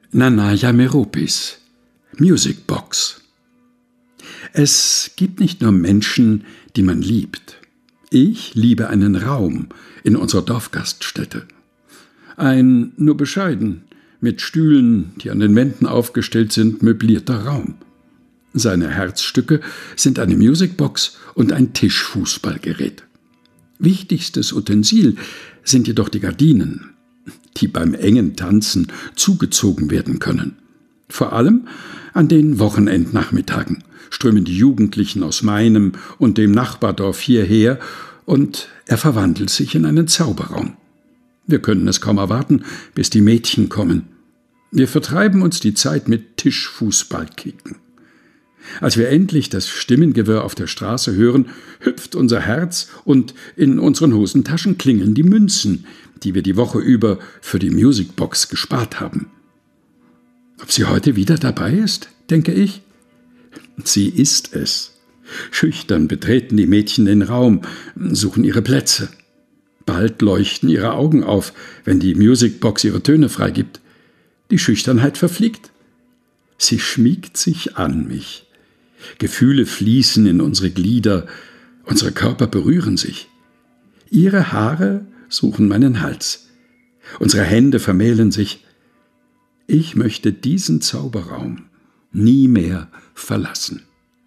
Nanaya Meropis, Musicbox. Es gibt nicht nur Menschen, die man liebt. Ich liebe einen Raum in unserer Dorfgaststätte. Ein nur bescheiden, mit Stühlen, die an den Wänden aufgestellt sind, möblierter Raum. Seine Herzstücke sind eine Musicbox und ein Tischfußballgerät. Wichtigstes Utensil sind jedoch die Gardinen, die beim engen Tanzen zugezogen werden können. Vor allem an den Wochenendnachmittagen strömen die Jugendlichen aus meinem und dem Nachbardorf hierher und er verwandelt sich in einen Zauberraum. Wir können es kaum erwarten, bis die Mädchen kommen. Wir vertreiben uns die Zeit mit Tischfußballkicken. Als wir endlich das Stimmengewirr auf der Straße hören, hüpft unser Herz und in unseren Hosentaschen klingeln die Münzen, die wir die Woche über für die Musicbox gespart haben. Ob sie heute wieder dabei ist, denke ich? Sie ist es. Schüchtern betreten die Mädchen den Raum, suchen ihre Plätze. Bald leuchten ihre Augen auf, wenn die Musicbox ihre Töne freigibt. Die Schüchternheit verfliegt. Sie schmiegt sich an mich. Gefühle fließen in unsere Glieder, unsere Körper berühren sich. Ihre Haare suchen meinen Hals. Unsere Hände vermählen sich. Ich möchte diesen Zauberraum nie mehr verlassen.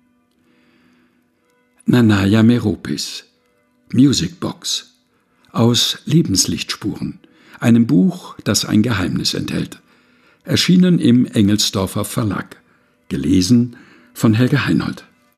Nanaya Meropis, Musicbox, aus Lebenslichtspuren, einem Buch, das ein Geheimnis enthält. Erschienen im Engelsdorfer Verlag. Gelesen von Helge Heinold.